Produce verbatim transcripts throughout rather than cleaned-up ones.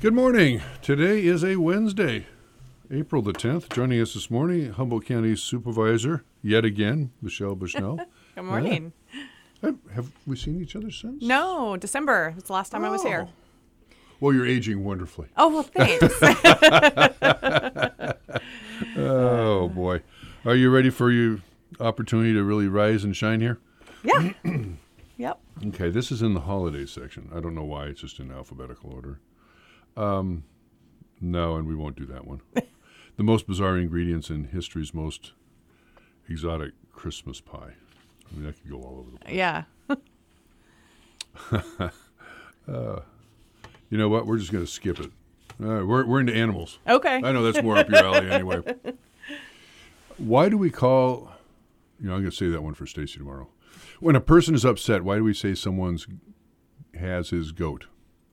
Good morning. Today is a Wednesday, April the tenth. Joining us this morning, Humboldt County Supervisor, yet again, Michelle Bushnell. Good morning. Uh, have we seen each other since? No, December. It's the last time oh. I was here. Well, you're aging wonderfully. Oh, well, thanks. Oh, boy. Are you ready for your opportunity to really rise and shine here? Yeah. Yep. Okay, this is in the holidays section. I don't know why. It's just in alphabetical order. Um, no, and we won't do that one. The most bizarre ingredients in history's most exotic Christmas pie. I mean, that could go all over the place. Yeah. uh, you know what? We're just going to skip it. All right, we're we're into animals. Okay. I know that's more up your alley anyway. Why do we call? You know, I'm going to say that one for Stacy tomorrow. When a person is upset, why do we say someone's has his goat?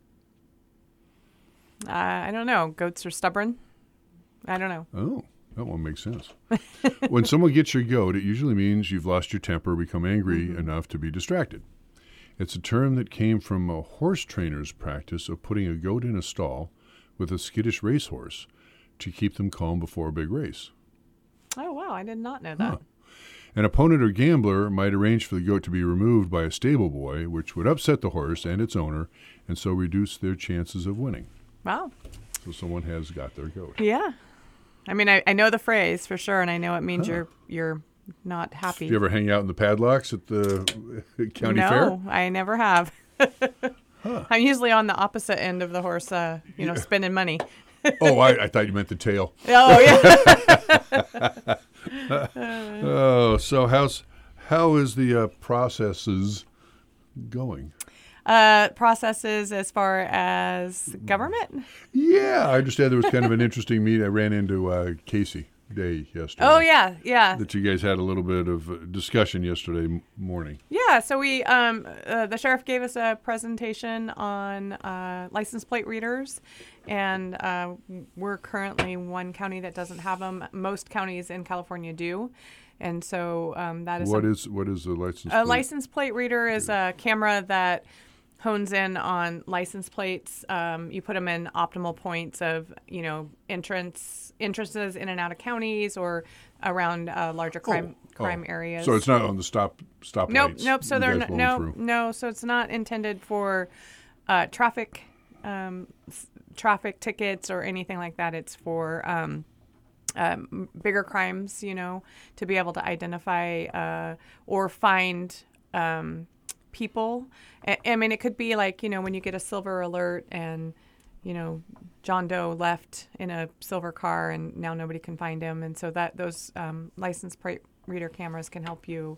Uh, I don't know. Goats are stubborn. I don't know. Oh, that one makes sense. When someone gets your goat, it usually means you've lost your temper, become angry mm-hmm. enough to be distracted. It's a term that came from a horse trainer's practice of putting a goat in a stall with a skittish racehorse to keep them calm before a big race. Oh, wow. I did not know that. Huh. An opponent or gambler might arrange for the goat to be removed by a stable boy, which would upset the horse and its owner, and so reduce their chances of winning. Wow. So someone has got their goat. Yeah. I mean, I, I know the phrase for sure, and I know it means Huh. you're you're not happy. Do you ever hang out in the padlocks at the county no, fair? No, I never have. huh. I'm usually on the opposite end of the horse, uh, you know, yeah. spending money. oh, I, I thought you meant the tail. Oh, yeah. oh, so how's how is the uh, processes going? Uh, processes as far as government? Yeah, I understand there was kind of an interesting meet. I ran into uh, Casey Day yesterday. Oh, yeah, yeah. That you guys had a little bit of discussion yesterday m- morning. Yeah, so we, um, uh, the sheriff gave us a presentation on uh, license plate readers, and uh, we're currently one county that doesn't have them. Most counties in California do. And so um, that is what a, is what is a license a plate? license plate reader is a camera that hones in on license plates. Um, you put them in optimal points of, you know, entrance entrances in and out of counties or around uh, larger crime oh, crime oh. areas. So it's not on the stop stop Nope, lights. nope. So you they're guys n- blown no, through. no. So it's not intended for uh, traffic um, s- traffic tickets or anything like that. It's for um, um, bigger crimes, you know, to be able to identify uh, or find um, people. I, I mean, it could be like, you know, when you get a silver alert and, you know, John Doe left in a silver car and now nobody can find him. And so that those um, license plate reader cameras can help you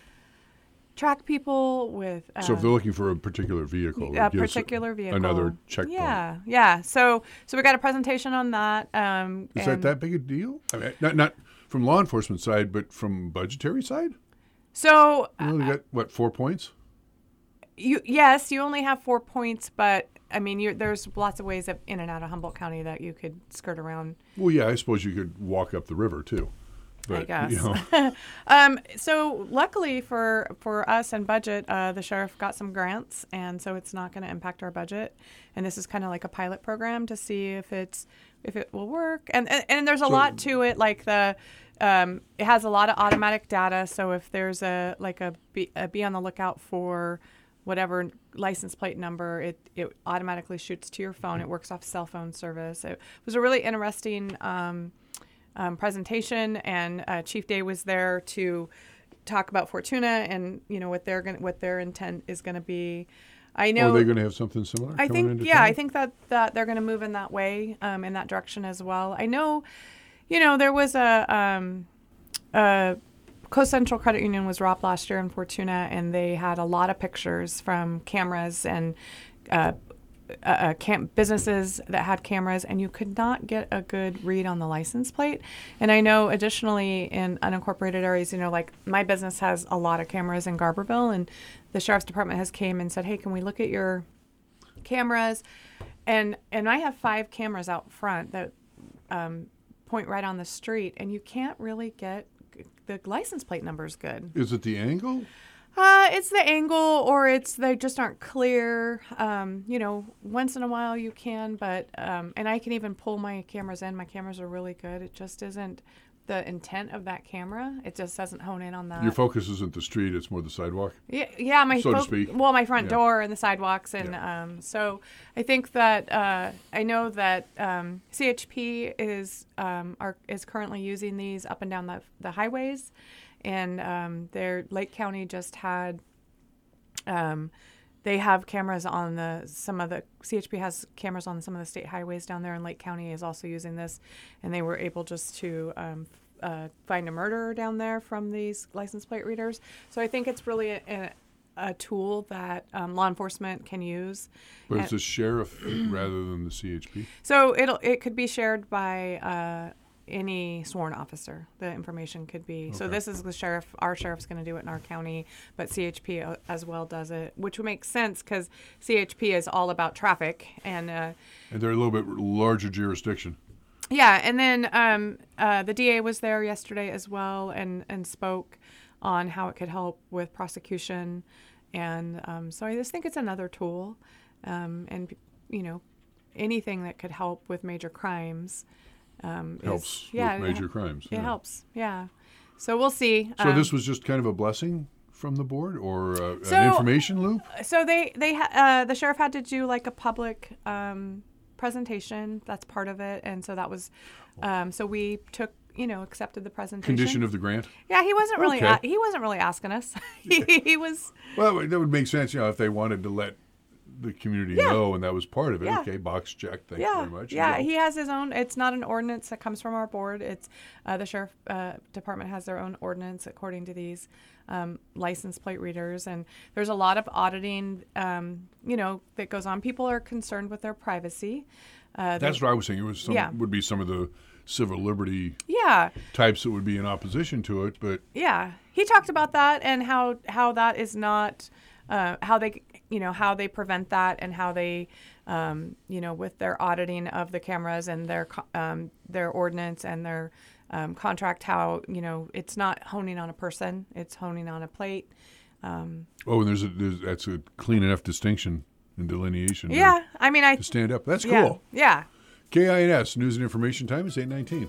track people with. Um, so if they're looking for a particular vehicle, a it gives particular vehicle, another checkpoint. Yeah, yeah. So so we got a presentation on that. Um, Is that that big a deal? I mean, not not from law enforcement side, but from budgetary side. So you only got what four points? You yes, you only have four points, but I mean, you're, there's lots of ways of in and out of Humboldt County that you could skirt around. Well, yeah, I suppose you could walk up the river too. But, I guess. You know. um, so luckily for for us and budget, uh, the sheriff got some grants, and so it's not going to impact our budget. And this is kind of like a pilot program to see if it's if it will work. And and, and there's a so, lot to it, like the. Um, it has a lot of automatic data, so if there's a like a be, a be on the lookout for whatever license plate number, it, it automatically shoots to your phone. It works off cell phone service. It was a really interesting um, um, presentation, and uh, Chief Day was there to talk about Fortuna and you know what they're going what their intent is going to be. I know. Are they going to have something similar? I coming think into yeah, town? I think that, that they're going to move in that way, um, in that direction as well. I know, you know, there was a. Um, a Coast Central Credit Union was robbed last year in Fortuna, and they had a lot of pictures from cameras and uh, uh, cam- businesses that had cameras, and you could not get a good read on the license plate. And I know additionally in unincorporated areas, you know, like my business has a lot of cameras in Garberville, and the sheriff's department has came and said, hey, can we look at your cameras? And and I have five cameras out front that um, point right on the street, and you can't really get the license plate numbers good. Is it the angle? Uh, it's the angle, or it's they just aren't clear. Um, you know, once in a while you can, but um, and I can even pull my cameras in. My cameras are really good. It just isn't the intent of that camera. It just doesn't hone in on that. Your focus isn't the street; it's more the sidewalk. Yeah, yeah. My so to fo- speak. Well, my front Yeah. door and the sidewalks, and Yeah. um, so I think that uh, I know that um, C H P is um, are is currently using these up and down the the highways. And um, their Lake County just had, um, they have cameras on the, some of the, C H P has cameras on some of the state highways down there, and Lake County is also using this. And they were able just to um, uh, find a murderer down there from these license plate readers. So I think it's really a, a, a tool that um, law enforcement can use. But And- it's the sheriff rather than the C H P. So it'll it could be shared by uh, any sworn officer. The information could be. So Okay. this is the sheriff. Our sheriff's going to do it in our county, but C H P o- as well does it, which would make sense because C H P is all about traffic and. Uh, And they're a little bit larger jurisdiction. Yeah, and then um, uh, the D A was there yesterday as well, and and spoke on how it could help with prosecution, and um, so I just think it's another tool, um, and you know, anything that could help with major crimes um, is- Helps yeah, with it major hel- crimes. It yeah. helps, yeah. So we'll see. So Um, this was just kind of a blessing from the board, or uh, So- an information loop? So they they ha- uh, the sheriff had to do like a public um, presentation. That's part of it, and so that was um, so we took you know accepted the presentation. Condition of the grant? Yeah, he wasn't really Okay. a- he wasn't really asking us. he, he was Well, that would make sense, you know, if they wanted to let the community Yeah. know, and that was part of it. Yeah. Okay, box check. Thank you yeah very much. yeah You go. he has his own. It's not an ordinance that comes from our board. It's uh, the sheriff uh, department has their own ordinance according to these um, license plate readers, and there's a lot of auditing um, you know that goes on. People are concerned with their privacy. Uh, That's they- what I was thinking. It was some, Yeah. would be some of the civil liberty yeah. types that would be in opposition to it, but Yeah, he talked about that and how how that is not uh, how they you know how they prevent that, and how they um, you know with their auditing of the cameras and their co- um, their ordinance and their um, contract, how you know it's not honing on a person, it's honing on a plate. Um, oh, and there's a there's, that's a clean enough distinction and delineation. there yeah, I mean I to stand up. That's yeah, cool. yeah. K I N S News and Information Time is eight nineteen.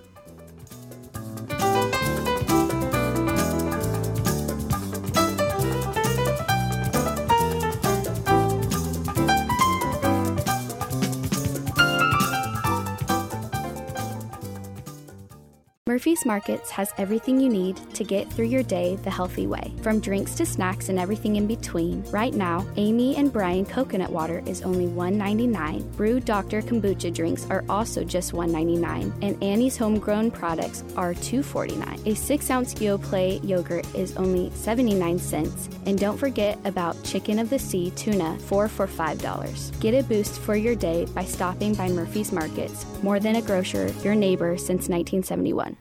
Murphy's Markets has everything you need to get through your day the healthy way. From drinks to snacks and everything in between, right now, Amy and Brian coconut water is only one ninety-nine. Brew Doctor kombucha drinks are also just one ninety-nine, and Annie's homegrown products are two forty-nine. A six ounce Yoplait yogurt is only seventy-nine cents, and don't forget about Chicken of the Sea tuna, four for five dollars. Get a boost for your day by stopping by Murphy's Markets. More than a grocer, your neighbor since nineteen seventy-one.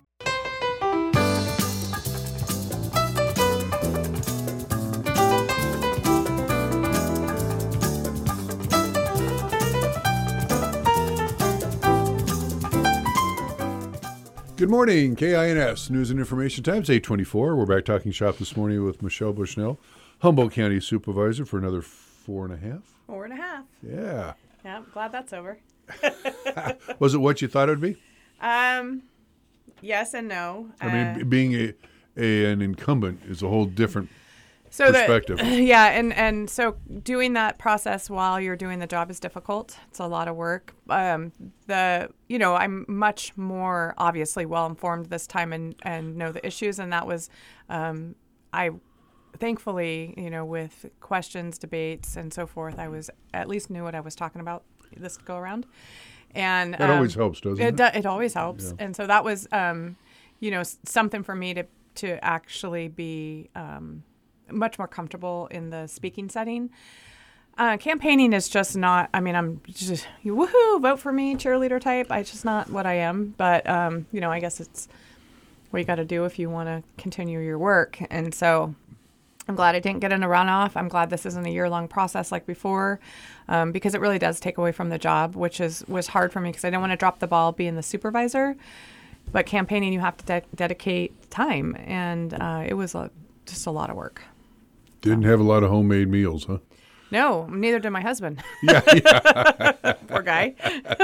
Good morning, K I N S News and Information Time. It's eight twenty-four. We're back talking shop this morning with Michelle Bushnell, Humboldt County Supervisor, for another four and a half. Four and a half. Yeah. Yeah, I'm glad that's over. Was it what you thought it would be? Um, yes and no. I mean, Uh, b- being a, a an incumbent is a whole different so perspective. The, yeah, and, and so doing that process while you're doing the job is difficult. It's a lot of work. Um, the you know I'm much more obviously well informed this time and, and know the issues, and that was um, I thankfully you know with questions, debates, and so forth, I was at least knew what I was talking about this go around. And That um, always helps, doesn't it? It, do, it always helps. Yeah. And so that was, um, you know, s- something for me to to actually be um, much more comfortable in the speaking setting. Uh, campaigning is just not. I mean, I'm just woohoo, vote for me, cheerleader type. I just not what I am. But um, you know, I guess it's what you got to do if you want to continue your work. And so I'm glad I didn't get in a runoff. I'm glad this isn't a year-long process like before, um, because it really does take away from the job, which is was hard for me because I didn't want to drop the ball being the supervisor. But campaigning, you have to de- dedicate time, and uh, it was a, just a lot of work. Didn't have a lot of homemade meals, huh? No, neither did my husband. Yeah, yeah. Poor guy.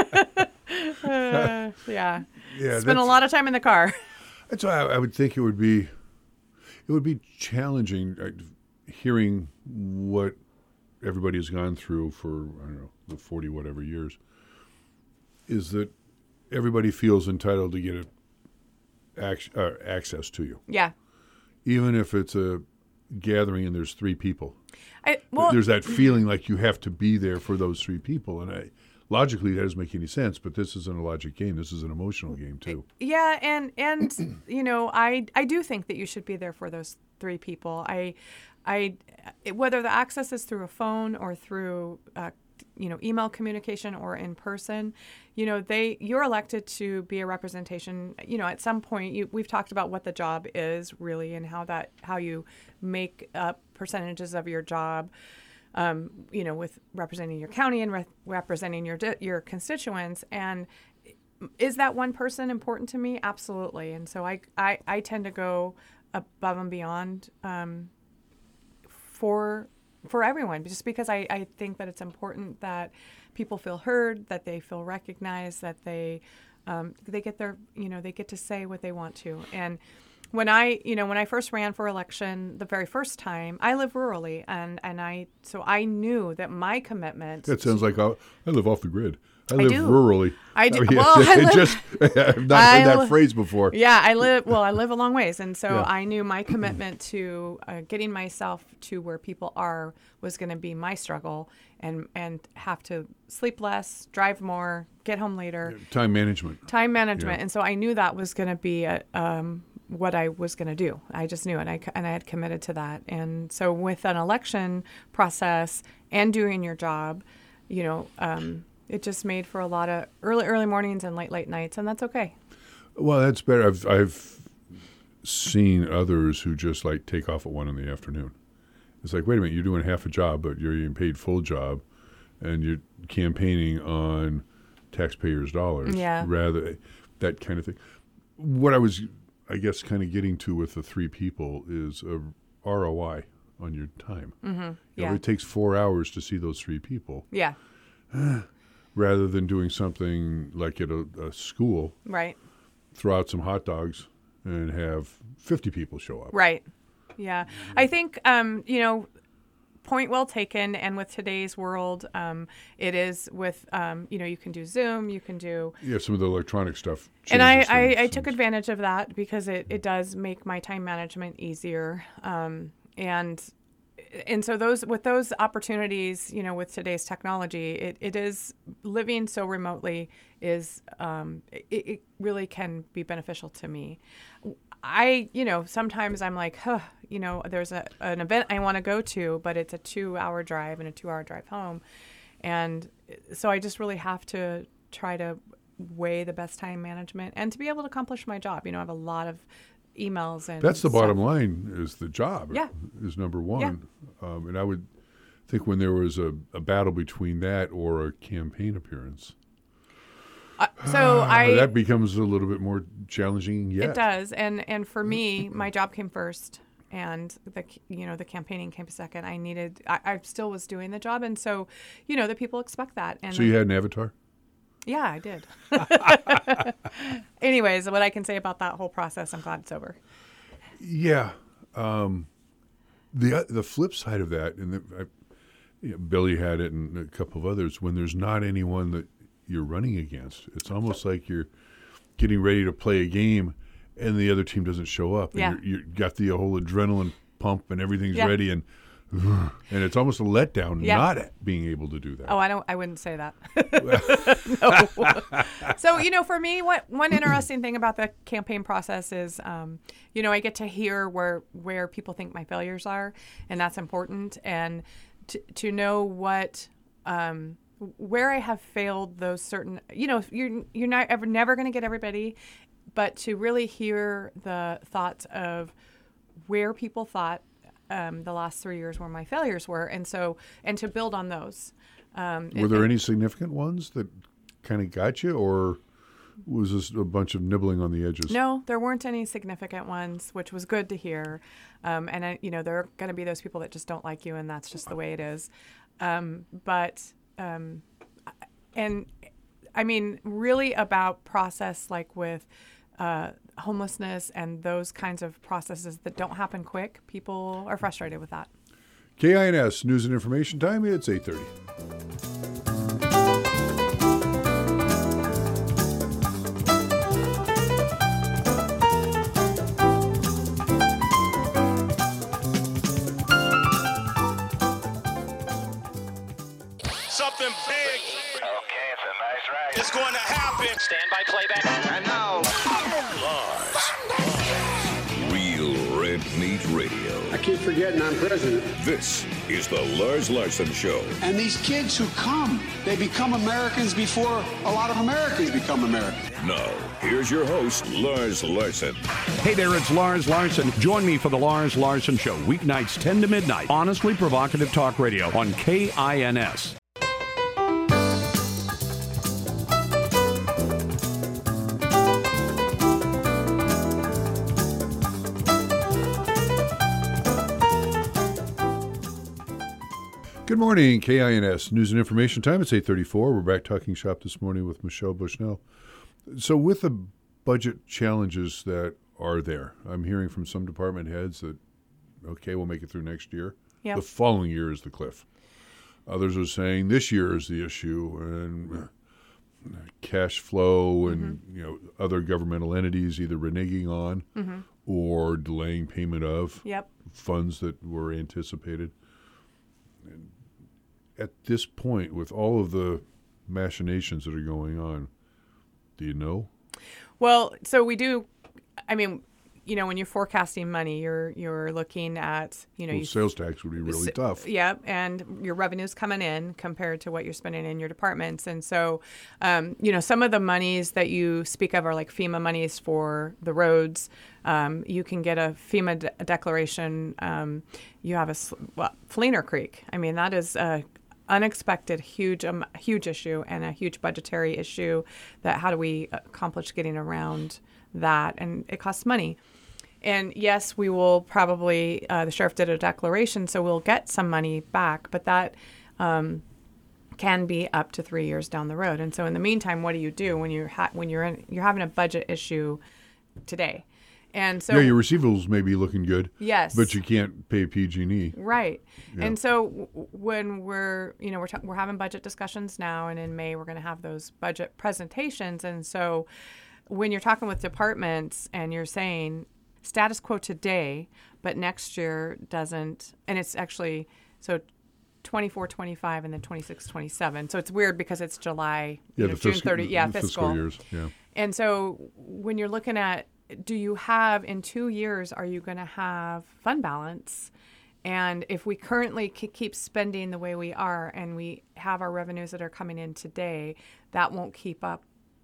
uh, yeah. Yeah, Spent a lot of time in the car. That's why I, I would think it would be, it would be challenging uh, hearing what everybody has gone through for, I don't know, the forty whatever years, is that everybody feels entitled to get a, ac- uh, access to you. Yeah. Even if it's a gathering and there's three people. I, well, there's that feeling like you have to be there for those three people. And I, logically, that doesn't make any sense, but this isn't a logic game. This is an emotional game, too. Yeah, and, and you know, I I do think that you should be there for those three people. I, I, whether the access is through a phone or through, uh, you know, email communication or in person, you know, they you're elected to be a representation. You know, at some point, you, we've talked about what the job is really and how that how you make up percentages of your job. Um, you know, with representing your county and re- representing your di- your constituents. And is that one person important to me? Absolutely. And so I I, I tend to go above and beyond um, for for everyone, just because I, I think that it's important that people feel heard, that they feel recognized, that they um, they get their you know they get to say what they want to. And when I you know when I first ran for election the very first time, I live rurally, and, and I so I knew that my commitment. That sounds like I, I live off the grid. I I live do. rurally. I do. I mean, Well, I it live- just I've not I heard that li- phrase before. Yeah, I live well. I live a long ways, and so Yeah. I knew my commitment to uh, getting myself to where people are was going to be my struggle, and and have to sleep less, drive more, get home later, Time management. time management, Yeah. and so I knew that was going to be a, um, what I was going to do. I just knew it, I, c- and I had committed to that. And so with an election process and doing your job, you know. Um, It just made for a lot of early, early mornings and late, late nights, and that's okay. Well, that's better. I've I've seen others who just like take off at one in the afternoon. It's like, wait a minute, you're doing half a job, but you're getting paid full job, and you're campaigning on taxpayers' dollars. Yeah. Rather, that kind of thing. What I was, I guess, kind of getting to with the three people is a R O I on your time. Mm-hmm. You Yeah. know, it takes four hours to see those three people. Yeah. Rather than doing something like at a, a school, Right. throw out some hot dogs and have fifty people show up. Right. Yeah. I think, um, you know, point well taken. And with today's world, um, it is with, um, you know, you can do Zoom, you can do. Yeah, some of the electronic stuff. And I, changes I, things. I took advantage of that because it, it does make my time management easier. Um, and and so those with those opportunities, you know, with today's technology, it, it is living so remotely is um, it, it really can be beneficial to me. I, you know, sometimes I'm like, huh, you know, there's a, an event I want to go to, but it's a two hour drive and a two hour drive home. And so I just really have to try to weigh the best time management and to be able to accomplish my job. You know, I have a lot of emails and That's the stuff. bottom line is the job Yeah. is number one. Um, and I would think when there was a, a battle between that or a campaign appearance, Uh, so I that becomes a little bit more challenging yet. it does, and and for me, my job came first, and the you know the campaigning came second. I needed, I, I still was doing the job, and so, you know, the people expect that. And So you had an avatar? yeah, I did. Anyways, what I can say about that whole process, I'm glad it's over. Yeah. Um, the the flip side of that, and the, I, you know, Billy had it and a couple of others, when there's not anyone that you're running against, it's almost like you're getting ready to play a game and the other team doesn't show up. And Yeah. you're, you've got the whole adrenaline pump and everything's Yeah. ready. And and it's almost a letdown Yeah. not being able to do that. Oh, I don't. I wouldn't say that. No. So, you know, for me, what one interesting thing about the campaign process is, um, you know, I get to hear where where people think my failures are, and that's important. And to to know what um, where I have failed those certain, you know, you're you're not ever never going to get everybody, but to really hear the thoughts of where people thought um, the last three years where my failures were, and so and to build on those. Um, Were there any significant ones that kind of got you, or was this a bunch of nibbling on the edges? No, there weren't any significant ones, which was good to hear. Um, and, I, you know, there are going to be those people that just don't like you, and that's just the way it is. Um, but, um, and I mean, really about process like with uh, homelessness and those kinds of processes that don't happen quick, people are frustrated with that. K I N S News and Information Time. It's eight thirty. Something big. Okay, it's a nice ride. It's going to happen. Stand by playback. And now, Lars. Real Red Meat Radio. I keep forgetting I'm president. This is the Lars Larson Show. And these kids who come, they become Americans before a lot of Americans become Americans. Now, here's your host, Lars Larson. Hey there, it's Lars Larson. Join me for the Lars Larson Show, weeknights ten to midnight. Honestly provocative talk radio on K I N S. Good morning, K I N S News and Information Time. It's eight thirty-four. We're back talking shop this morning with Michelle Bushnell. So with the budget challenges that are there, I'm hearing from some department heads that, okay, we'll make it through next year. Yep. The following year is the cliff. Others are saying this year is the issue, and uh, cash flow and mm-hmm. you know other governmental entities either reneging on mm-hmm. or delaying payment of yep. funds that were anticipated. And at this point, with all of the machinations that are going on, do you know? Well, so we do. I mean, you know, when you're forecasting money, you're you're looking at, you know, well, you, sales tax would be really tough. Yeah, and your revenue's coming in compared to what you're spending in your departments, and so, um, you know, some of the monies that you speak of are like FEMA monies for the roads. Um, you can get a FEMA de- declaration. Um, you have a well, Fleener Creek. I mean, that is a unexpected, huge, um, huge issue and a huge budgetary issue. That how do we accomplish getting around that? And it costs money. And yes, we will probably, uh, the sheriff did a declaration, so we'll get some money back, but that um, can be up to three years down the road. And so in the meantime, what do you do when you're ha- when you're in, you're having a budget issue today? And so yeah, your receivables may be looking good. Yes, but you can't pay P G and E. Right. Yeah. And so w- when we're you know we're ta- we're having budget discussions now, and in May we're going to have those budget presentations. And so when you're talking with departments and you're saying status quo today, but next year doesn't, and it's actually so twenty-four, twenty-five, and then twenty-six, twenty-seven. So it's weird because it's July, yeah, you know, the June fiscal, thirtieth, yeah, the fiscal. fiscal years. Yeah. And so when you're looking at, do you have in two years, are you going to have fund balance? And if we currently keep spending the way we are, and we have our revenues that are coming in today, that won't keep up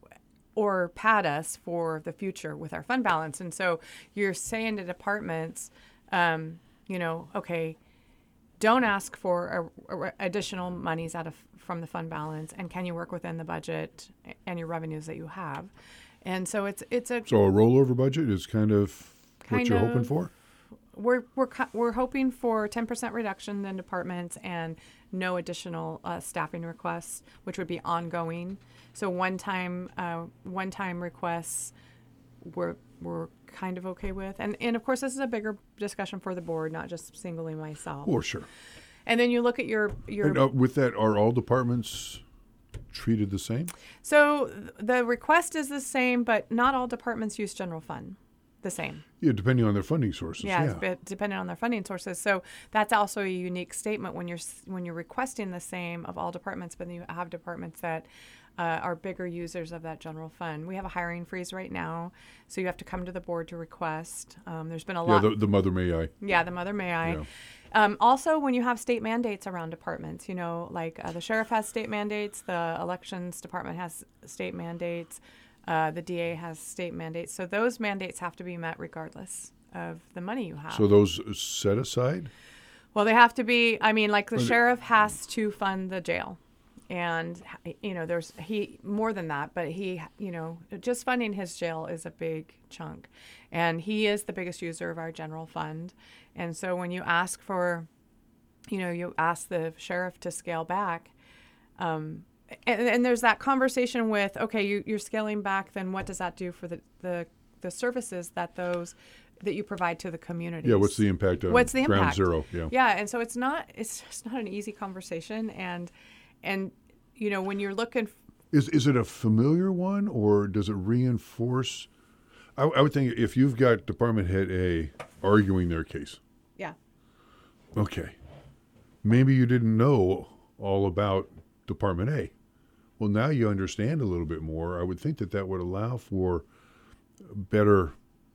or pad us for the future with our fund balance. And so you're saying to departments, um, you know, okay, don't ask for a, a additional monies out of from the fund balance, and can you work within the budget and your revenues that you have? And so it's it's a so a rollover budget is kind of kind what you're of, hoping for. We're we're we're hoping for ten percent reduction in departments and no additional uh, staffing requests, which would be ongoing. So one time uh, one time requests we're we're kind of okay with, and and of course this is a bigger discussion for the board, not just singly myself. Oh, sure. And then you look at your your and, uh, with that, are all departments treated the same? So th- the request is the same, but not all departments use general fund the same. Yeah, depending on their funding sources. Yeah, Yeah, it's bit dependent on their funding sources. So that's also a unique statement when you're when you're requesting the same of all departments, but then you have departments that uh, are bigger users of that general fund. We have a hiring freeze right now, so you have to come to the board to request. Um, there's been a lot. Yeah, the, the mother may I. Yeah, the mother may I. Yeah. Um, also, when you have state mandates around departments, you know, like uh, the sheriff has state mandates, the elections department has state mandates, uh, the D A has state mandates. So those mandates have to be met regardless of the money you have. So those set aside? Well, they have to be, I mean, like the sheriff has to fund the jail. and you know, there's he more than that, but he, you know, just funding his jail is a big chunk, and he is the biggest user of our general fund. And so when you ask for, you know, you ask the sheriff to scale back, um, and, and there's that conversation with, okay, you, you're scaling back, then what does that do for the, the, the services that those that you provide to the community? Yeah, what's the impact of what's the ground impact? zero? Yeah, yeah, and so it's not it's just not an easy conversation, and and you know, when you're looking, f- is is it a familiar one, or does it reinforce? I, I would think if you've got Department Head A arguing their case, yeah, okay, maybe you didn't know all about Department A. Well, now you understand a little bit more. I would think that that would allow for better.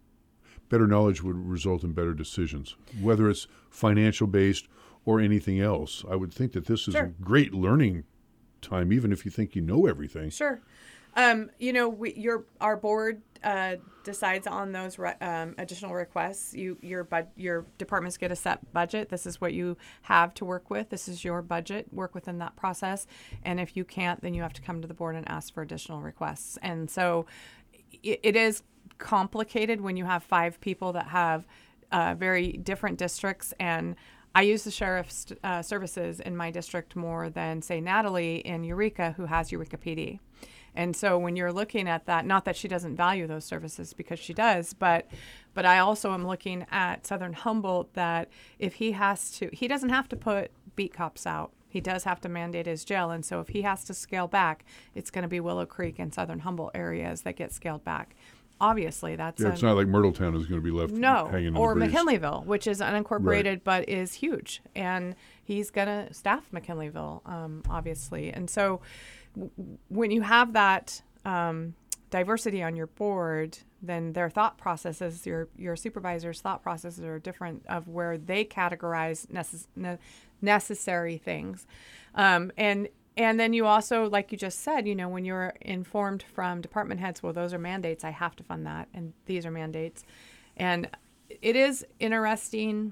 Better knowledge would result in better decisions, whether it's financial based or anything else. I would think that this is Sure. a great learning time, even if you think you know everything. sure. Um, you know, we, your our board uh, decides on those re- um, additional requests. You your bud, your departments get a set budget. This is what you have to work with. This is your budget. Work within that process. And if you can't, then you have to come to the board and ask for additional requests. And so, it, it is complicated when you have five people that have uh, very different districts. And I use the sheriff's uh, services in my district more than, say, Natalie in Eureka, who has Eureka P D. And so when you're looking at that, not that she doesn't value those services, because she does, but but I also am looking at Southern Humboldt, that if he has to, he doesn't have to put beat cops out. He does have to mandate his jail. And so if he has to scale back, it's going to be Willow Creek and Southern Humboldt areas that get scaled back. Obviously, that's Yeah, a, it's not like Myrtletown is going to be left no, hanging in or the breeze. McKinleyville, which is unincorporated Right. but is huge, and he's gonna staff McKinleyville, um, obviously. And so, w- when you have that um, diversity on your board, then their thought processes, your your supervisor's thought processes are different of where they categorize necess- ne- necessary things, um, and. And then you also, like you just said, you know, when you're informed from department heads, well, those are mandates, I have to fund that, and these are mandates. And it is interesting,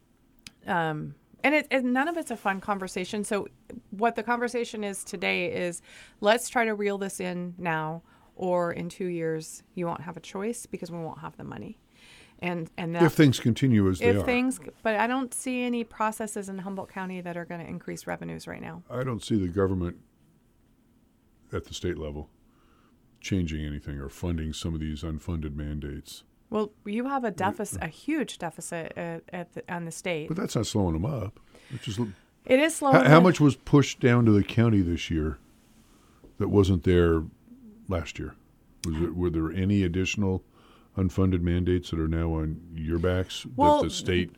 um, and, it, and none of it's a fun conversation. So what the conversation is today is, let's try to reel this in now, or in two years, you won't have a choice because we won't have the money. And and that, If things continue as they if are. things, but I don't see any processes in Humboldt County that are going to increase revenues right now. I don't see the government at the state level changing anything or funding some of these unfunded mandates. Well, you have a deficit, a huge deficit at, at the, on the state. But that's not slowing them up. It's just, It is slow. how, how much was pushed down to the county this year that wasn't there last year? Was it, were there any additional unfunded mandates that are now on your backs Well, that the state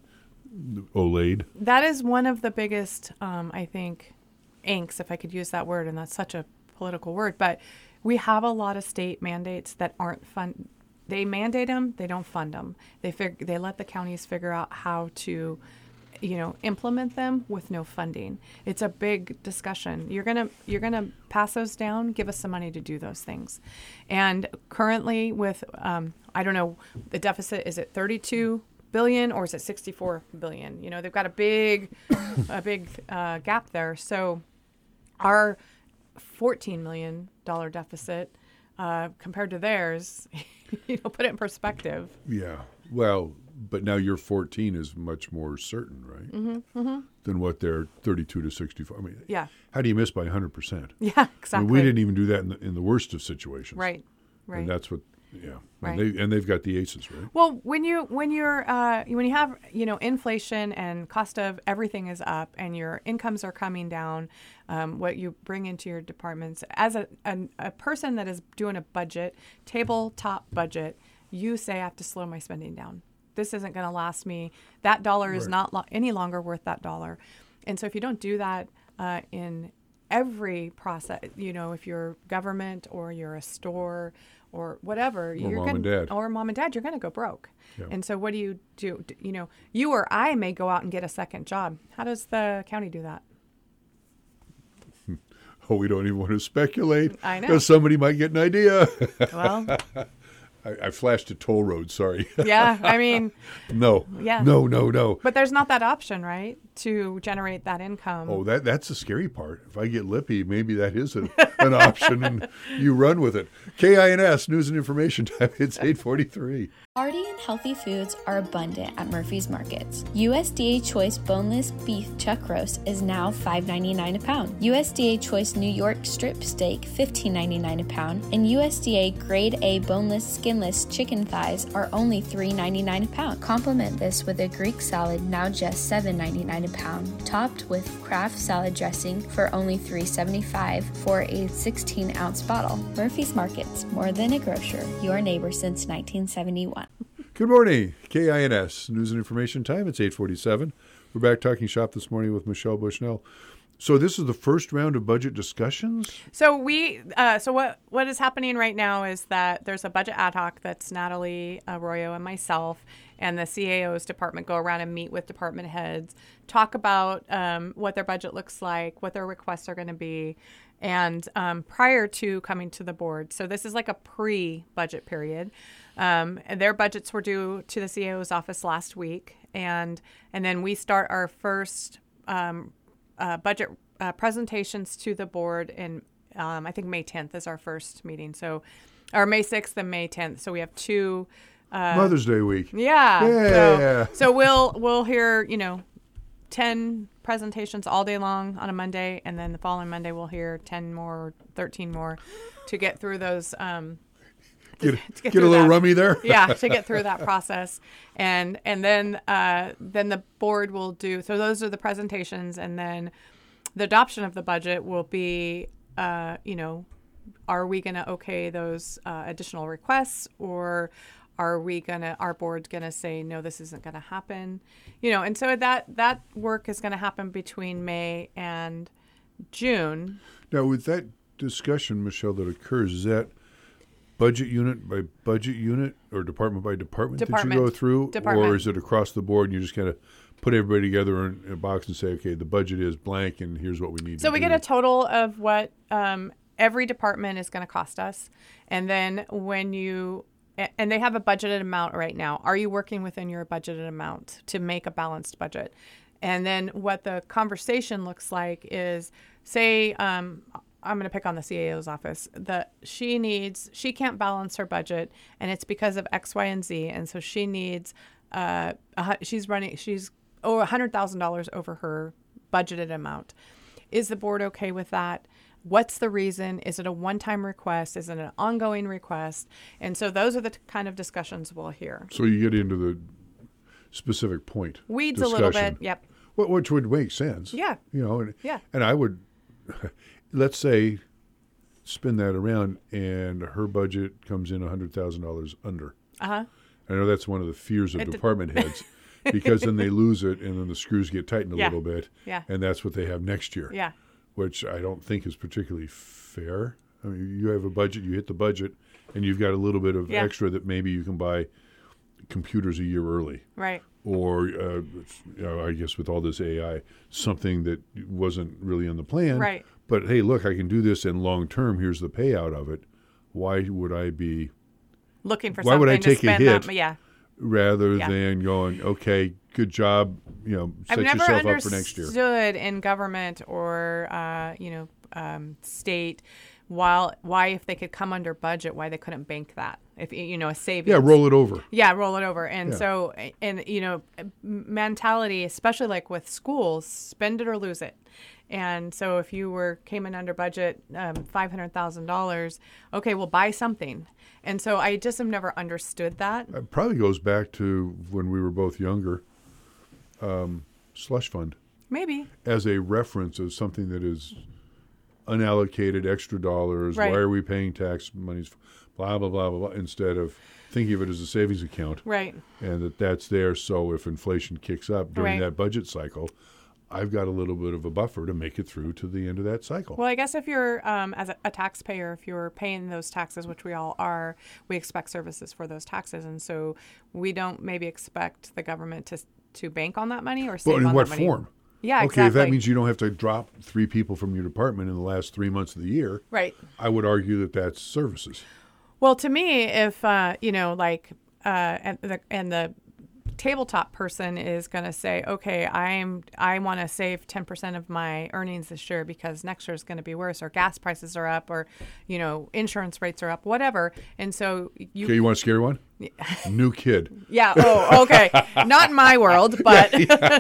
olayed? That is one of the biggest, um, I think, angst, if I could use that word, and that's such a political word. But we have a lot of state mandates that aren't fun. They mandate them, they don't fund them. They fig- they let the counties figure out how to, you know, implement them with no funding. It's a big discussion. You're gonna you're gonna pass those down. Give us some money to do those things. And currently, with um, I don't know, the deficit, is it thirty-two billion or is it sixty-four billion? You know, they've got a big a big uh, gap there. So our fourteen million dollar deficit uh, compared to theirs, you know, put it in perspective. Yeah. Well, but now your fourteen is much more certain, right? Mm-hmm, mm-hmm. Than what their thirty-two to sixty-four. I mean, Yeah. how do you miss by one hundred percent? Yeah, exactly. I mean, we didn't even do that in the, in the worst of situations. Right. Right. And that's what, yeah. Right. And, they, and they've got the aces, right? Well, when you when you're uh, when you have, you know, inflation and cost of everything is up and your incomes are coming down, um, what you bring into your departments as a, a a person that is doing a budget, tabletop budget, you say I have to slow my spending down. This isn't going to last me. That dollar is Right. not lo- any longer worth that dollar. And so if you don't do that uh, in every process, you know, if you're government or you're a store or whatever, you're mom gonna, and dad. or mom and dad, you're going to go broke. Yeah. And so what do you do? D- You know, you or I may go out and get a second job. How does the county do that? Oh, we don't even want to speculate. I know. Because somebody might get an idea. Well, I, I flashed a toll road. Sorry. Yeah, I mean. no. Yeah. No, no, no. But there's not that option, right, to generate that income. Oh, that that's the scary part. If I get lippy, maybe that is a, an option, and you run with it. K I N S, News and Information Time. It's eight forty-three. Hearty and healthy foods are abundant at Murphy's Markets. U S D A Choice Boneless Beef Chuck Roast is now five ninety-nine a pound. U S D A Choice New York Strip Steak fifteen ninety-nine a pound, and U S D A Grade A Boneless Skinless Chicken Thighs are only three ninety-nine a pound. Complement this with a Greek salad now just seven ninety-nine a pound, topped with Kraft salad dressing for only three seventy-five for a sixteen ounce bottle. Murphy's Markets, more than a grocer, your neighbor since nineteen seventy-one. Good morning, K I N S, News and Information Time. It's eight forty-seven. We're back talking shop this morning with Michelle Bushnell. So this is the first round of budget discussions? So we, uh, so what, what is happening right now is that there's a budget ad hoc that's Natalie Arroyo and myself and the C A O's department go around and meet with department heads, talk about um, what their budget looks like, what their requests are going to be, and um, prior to coming to the board. So this is like a pre-budget period. Um, and their budgets were due to the C A O's office last week, and and then we start our first um, uh, budget uh, presentations to the board in um, I think May tenth is our first meeting. So, or May sixth and May tenth. So we have two. Uh, Mother's Day week. Yeah. Yeah. So, so we'll we'll hear you know ten presentations all day long on a Monday, and then the following Monday we'll hear ten more, thirteen more, to get through those. Um, Get, to get, get a little that. rummy there. Yeah, to get through that process, and and then uh, then the board will do. So those are the presentations, and then the adoption of the budget will be, uh, you know, are we going to okay those uh, additional requests, or are we gonna our board's gonna say no, this isn't gonna happen, you know? And so that that work is gonna happen between May and June. Now, with that discussion, Michelle, that occurs, is that budget unit by budget unit or department by department, department. that you go through? Department. Or is it across the board and you just kind of put everybody together in a box and say, okay, the budget is blank and here's what we need so to we do? get a total of what um, every department is going to cost us. And then when you, and they have a budgeted amount right now. Are you working within your budgeted amount to make a balanced budget? And then what the conversation looks like is, say, um, I'm going to pick on the C A O's office. The she needs she can't balance her budget, and it's because of X, Y, and Z. And so she needs uh, a, she's running she's over a hundred thousand dollars over her budgeted amount. Is the board okay with that? What's the reason? Is it a one-time request? Is it an ongoing request? And so those are the t- kind of discussions we'll hear. So you get into the specific point. Weeds discussion. a little bit. Yep. Which would make sense. Yeah. You know, and, yeah. and I would, let's say, spin that around and her budget comes in one hundred thousand dollars under. Uh-huh. I know that's one of the fears of It department heads because then they lose it and then the screws get tightened a Yeah. little bit. Yeah. And that's what they have next year. Yeah. Which I don't think is particularly fair. I mean, you have a budget, you hit the budget, and you've got a little bit of Yeah. extra that maybe you can buy computers a year early. Right. Or, uh, you know, I guess with all this A I, something that wasn't really in the plan. Right. But, hey, look, I can do this in long term. Here's the payout of it. Why would I be Looking for Why something would I to take a spend hit? that, yeah. rather Yeah. than going, okay, good job, you know, set I've never yourself up for next year? understood in government or uh, you know um, state while why if they could come under budget, why they couldn't bank that, if you know a savings. Yeah, roll it over. Yeah, roll it over. And Yeah. so, and you know, mentality, especially like with schools, spend it or lose it. And so if you were came in under budget, um, five hundred thousand dollars, okay, we'll buy something. And so I just have never understood that. It probably goes back to when we were both younger, um, slush fund. Maybe. As a reference of something that is unallocated, extra dollars. Right. Why are we paying tax monies? Blah, blah, blah, blah, blah, instead of thinking of it as a savings account. Right. And that that's there so if inflation kicks up during Right. that budget cycle, I've got a little bit of a buffer to make it through to the end of that cycle. Well, I guess if you're, um, as a, a taxpayer, if you're paying those taxes, which we all are, we expect services for those taxes. And so we don't maybe expect the government to to bank on that money or save But in on what that money. form? Yeah, okay, exactly. if that means you don't have to drop three people from your department in the last three months of the year, Right. I would argue that that's services. Well, to me, if uh, you know, like, uh, and the and the tabletop person is going to say, okay, I'm I want to save ten percent of my earnings this year because next year is going to be worse, or gas prices are up, or you know, insurance rates are up, whatever. And so you Okay, you want a scary one? New kid. Yeah. Oh, okay. Not in my world, but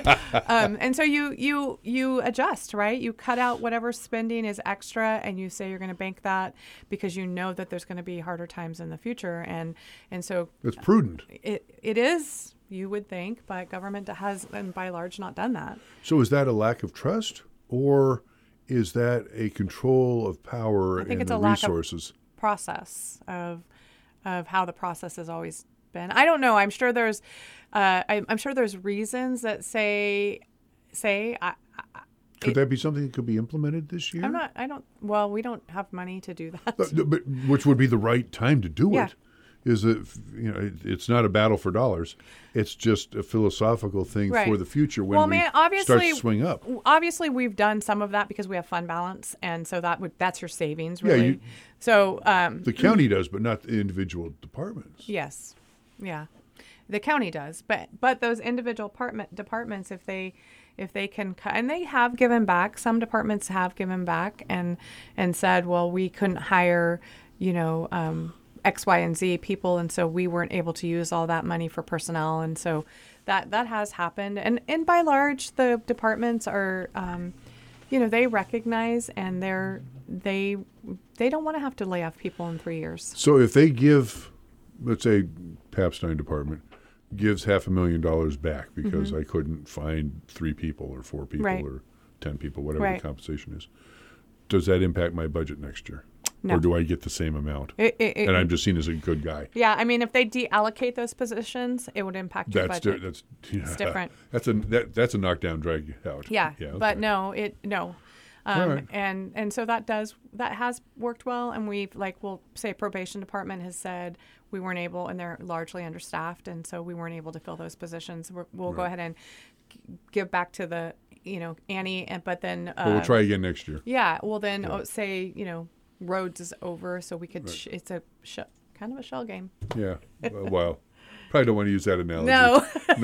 um, and so you you you adjust, right? You cut out whatever spending is extra, and you say you're going to bank that because you know that there's going to be harder times in the future, and and so It's prudent. it it is. You would think, but government has, and by large, not done that. So is that a lack of trust, or is that a control of power I think and it's the a lack resources? of process of of how the process has always been. I don't know. I'm sure there's, uh, I'm, I'm sure there's reasons that say, say. I, I, Could it, that be something that could be implemented this year? I'm not. I don't. Well, we don't have money to do that. But, but which would be the right time to do Yeah. it? Is that, you know, it, it's not a battle for dollars. It's just a philosophical thing Right. for the future when Well, we man, start obviously, to swing up. Obviously, we've done some of that because we have fund balance, and so that would that's your savings, Yeah, really. you- so um, The county does, but not the individual departments. yes, yeah, the county does, but but those individual department departments, if they if they can cut, and they have given back. Some departments have given back and and said, well, we couldn't hire, you know. Um, X, Y, and Z people, and so we weren't able to use all that money for personnel, and so that that has happened. And and by large, the departments are, um, you know, they recognize and they're they they don't want to have to lay off people in three years. So if they give, let's say, Papstein Department gives half a million dollars back because I couldn't find three people or four people Mm-hmm. Right. or ten people, whatever Right. the compensation is, does that impact my budget next year? No. Or do I get the same amount? It, it, it, and I'm just seen as a good guy. yeah, I mean, if they deallocate those positions, it would impact your That's di- budget. that's yeah. It's different. That's a that, that's a knockdown drag out. Yeah, yeah okay. but no, it no. Um, All right. and and so that does that has worked well, and we've like we'll say probation department has said we weren't able, and they're largely understaffed, and so we weren't able to fill those positions. We're, we'll go ahead and g- give back to the you know Annie, and but then uh, But we'll try again next year. yeah, well then oh, say you know roads is over, so we could sh- it's a sh- kind of a shell game. Yeah. Well, well, probably don't want to use that analogy. No,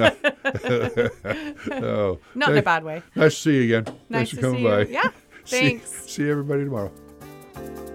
No. no. not in a bad way. Nice to see you again. Nice Thanks for to coming see by. you. Yeah, See- thanks. See, everybody tomorrow.